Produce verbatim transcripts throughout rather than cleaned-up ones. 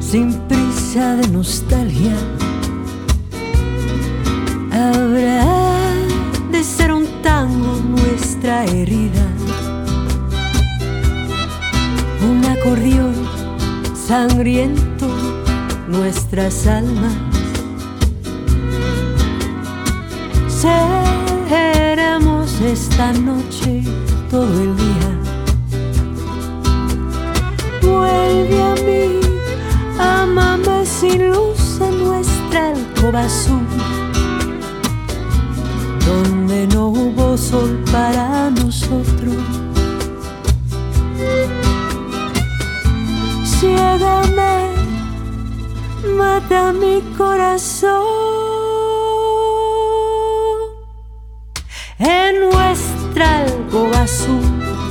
sin prisa de nostalgia. Habrá de ser un tango nuestra herida, un acordeón sangriento nuestras almas. Seremos esta noche todo el día. Vuelve a mí, ámame sin luz en nuestra alcoba azul, donde no hubo sol para nosotros. Ciégame, mata mi corazón en nuestra alcoba azul.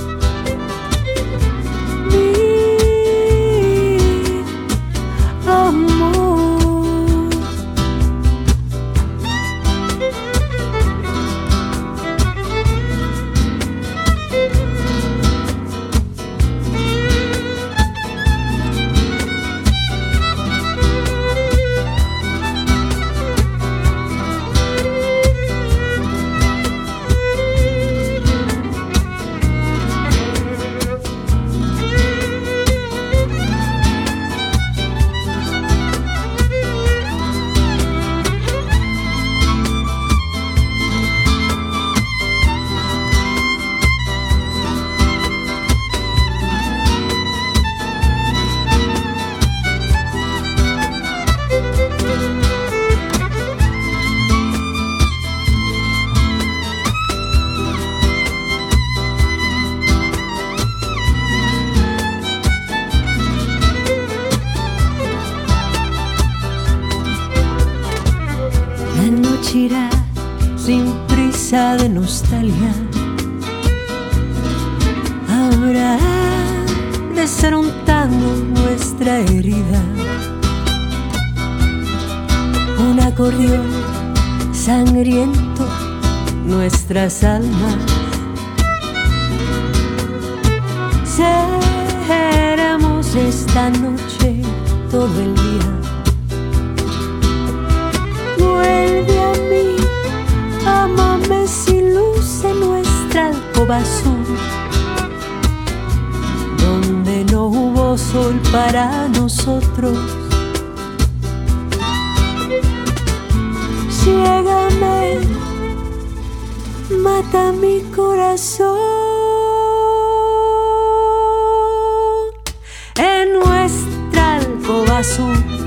La noche irá sin prisa de nostalgia. Habrá de ser un tango nuestra herida, un acordeón sangriento nuestras almas. Seremos esta noche todo el día. Vuelve a mí, ámame sin luz en nuestra alcoba azul, donde no hubo sol para nosotros. Ciégame, mata mi corazón en nuestra alcoba azul.